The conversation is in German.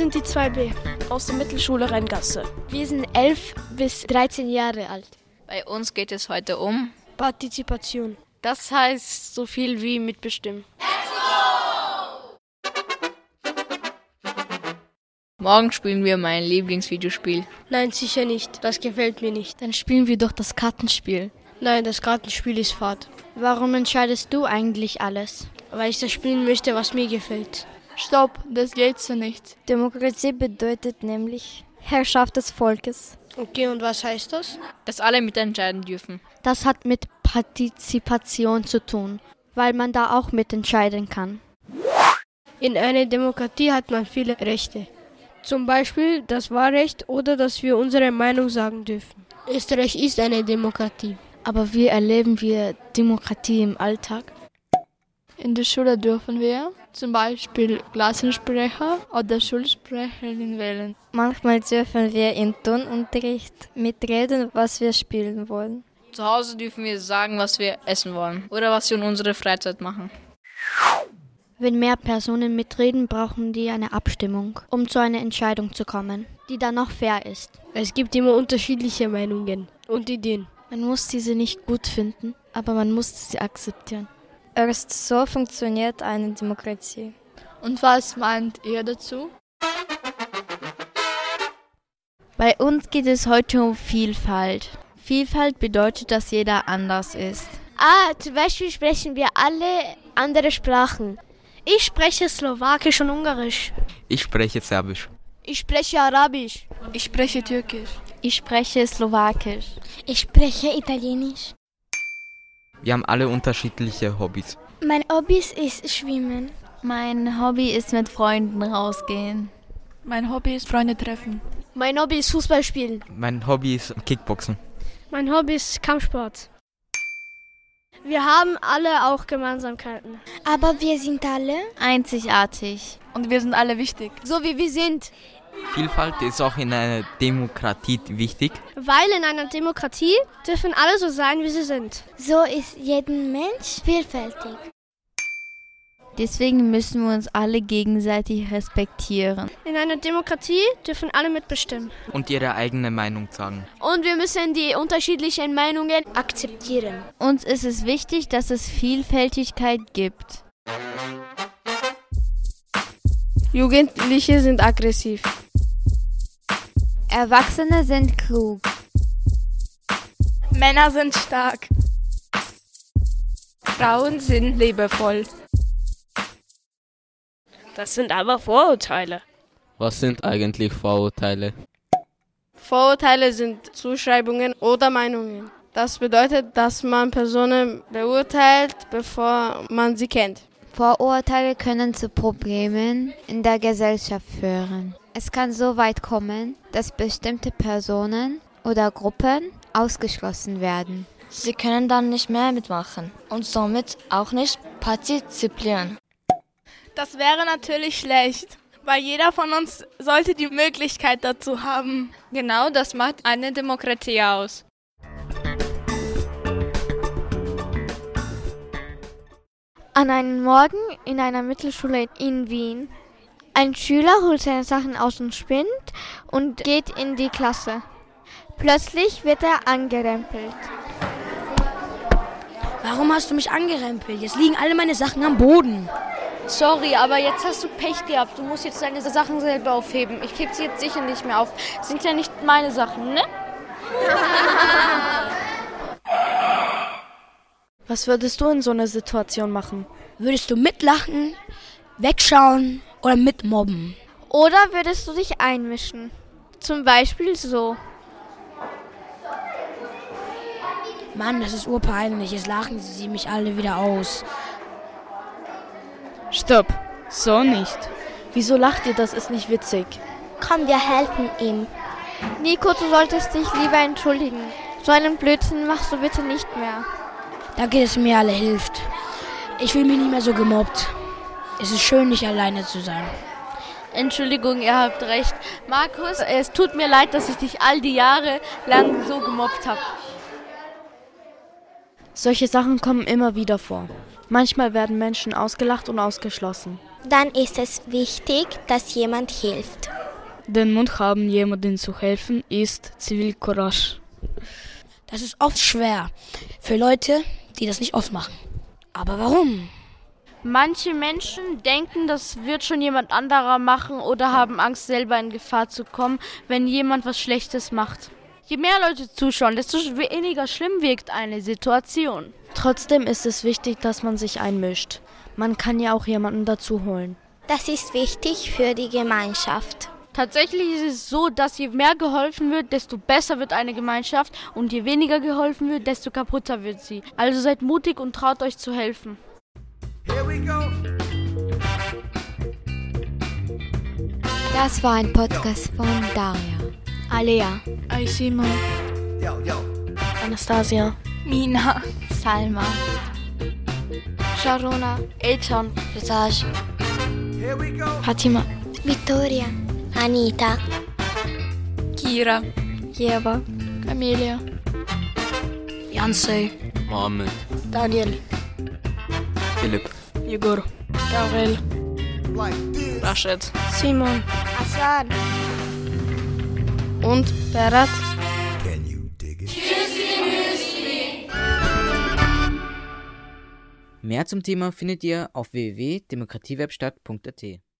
sind die 2b aus der Mittelschule Rheingasse. Wir sind 11 bis 13 Jahre alt. Bei uns geht es heute um Partizipation. Das heißt so viel wie mitbestimmen. Morgen spielen wir mein Lieblingsvideospiel. Nein, sicher nicht. Das gefällt mir nicht. Dann spielen wir doch das Kartenspiel. Nein, das Kartenspiel ist Fahrt. Warum entscheidest du eigentlich alles? Weil ich das spielen möchte, was mir gefällt. Stopp, das geht so nicht. Demokratie bedeutet nämlich Herrschaft des Volkes. Okay, und was heißt das? Dass alle mitentscheiden dürfen. Das hat mit Partizipation zu tun, weil man da auch mitentscheiden kann. In einer Demokratie hat man viele Rechte. Zum Beispiel das Wahlrecht oder dass wir unsere Meinung sagen dürfen. Österreich ist eine Demokratie. Aber wie erleben wir Demokratie im Alltag? In der Schule dürfen wir zum Beispiel Klassensprecher oder Schulsprecherin wählen. Manchmal dürfen wir im Turnunterricht mitreden, was wir spielen wollen. Zu Hause dürfen wir sagen, was wir essen wollen oder was wir in unserer Freizeit machen. Wenn mehr Personen mitreden, brauchen die eine Abstimmung, um zu einer Entscheidung zu kommen, die dann auch fair ist. Es gibt immer unterschiedliche Meinungen und Ideen. Man muss diese nicht gut finden, aber man muss sie akzeptieren. Erst so funktioniert eine Demokratie. Und was meint ihr dazu? Bei uns geht es heute um Vielfalt. Vielfalt bedeutet, dass jeder anders ist. Zum Beispiel sprechen wir alle andere Sprachen. Ich spreche Slowakisch und Ungarisch. Ich spreche Serbisch. Ich spreche Arabisch. Ich spreche Türkisch. Ich spreche Slowakisch. Ich spreche Italienisch. Wir haben alle unterschiedliche Hobbys. Mein Hobby ist Schwimmen. Mein Hobby ist mit Freunden rausgehen. Mein Hobby ist Freunde treffen. Mein Hobby ist Fußball spielen. Mein Hobby ist Kickboxen. Mein Hobby ist Kampfsport. Wir haben alle auch Gemeinsamkeiten. Aber wir sind alle Einzigartig. Und wir sind alle wichtig. So wie wir sind. Vielfalt ist auch in einer Demokratie wichtig. Weil in einer Demokratie dürfen alle so sein, wie sie sind. So ist jeder Mensch vielfältig. Deswegen müssen wir uns alle gegenseitig respektieren. In einer Demokratie dürfen alle mitbestimmen. Und ihre eigene Meinung sagen. Und wir müssen die unterschiedlichen Meinungen akzeptieren. Uns ist es wichtig, dass es Vielfältigkeit gibt. Jugendliche sind aggressiv. Erwachsene sind klug. Männer sind stark. Frauen sind liebevoll. Das sind aber Vorurteile. Was sind eigentlich Vorurteile? Vorurteile sind Zuschreibungen oder Meinungen. Das bedeutet, dass man Personen beurteilt, bevor man sie kennt. Vorurteile können zu Problemen in der Gesellschaft führen. Es kann so weit kommen, dass bestimmte Personen oder Gruppen ausgeschlossen werden. Sie können dann nicht mehr mitmachen und somit auch nicht partizipieren. Das wäre natürlich schlecht, weil jeder von uns sollte die Möglichkeit dazu haben. Genau, das macht eine Demokratie aus. An einem Morgen in einer Mittelschule in Wien. Ein Schüler holt seine Sachen aus dem Spind und geht in die Klasse. Plötzlich wird er angerempelt. Warum hast du mich angerempelt? Jetzt liegen alle meine Sachen am Boden. Sorry, aber jetzt hast du Pech gehabt. Du musst jetzt deine Sachen selber aufheben. Ich heb sie jetzt sicher nicht mehr auf. Das sind ja nicht meine Sachen, ne? Was würdest du in so einer Situation machen? Würdest du mitlachen, wegschauen oder mitmobben? Oder würdest du dich einmischen? Zum Beispiel so. Mann, das ist urpeinlich. Jetzt lachen sie mich alle wieder aus. Stopp, so nicht. Wieso lacht ihr? Das ist nicht witzig. Komm, wir helfen ihm. Nico, du solltest dich lieber entschuldigen. So einen Blödsinn machst du bitte nicht mehr. Danke, dass mir alle hilft. Ich fühle mich nicht mehr so gemobbt. Es ist schön, nicht alleine zu sein. Entschuldigung, ihr habt recht. Markus, es tut mir leid, dass ich dich all die Jahre lang so gemobbt habe. Solche Sachen kommen immer wieder vor. Manchmal werden Menschen ausgelacht und ausgeschlossen. Dann ist es wichtig, dass jemand hilft. Den Mut haben, jemandem zu helfen, ist Zivilcourage. Das ist oft schwer für Leute, die das nicht oft machen. Aber warum? Manche Menschen denken, das wird schon jemand anderer machen oder haben Angst, selber in Gefahr zu kommen, wenn jemand was Schlechtes macht. Je mehr Leute zuschauen, desto weniger schlimm wirkt eine Situation. Trotzdem ist es wichtig, dass man sich einmischt. Man kann ja auch jemanden dazu holen. Das ist wichtig für die Gemeinschaft. Tatsächlich ist es so, dass je mehr geholfen wird, desto besser wird eine Gemeinschaft und je weniger geholfen wird, desto kaputter wird sie. Also seid mutig und traut euch zu helfen. Das war ein Podcast von Daria, Alea, Aisima, Anastasia, Mina, Salma, Sharona, Elton, Visage, Fatima, Vittoria, Anita, Kira, Jeva, Camelia, Jansei, Mohammed, Daniel, Philipp, Igor, Gabriel, Rashid, Simon, Hassan und Berat. Mehr zum Thema findet ihr auf www.demokratiewebstadt.at.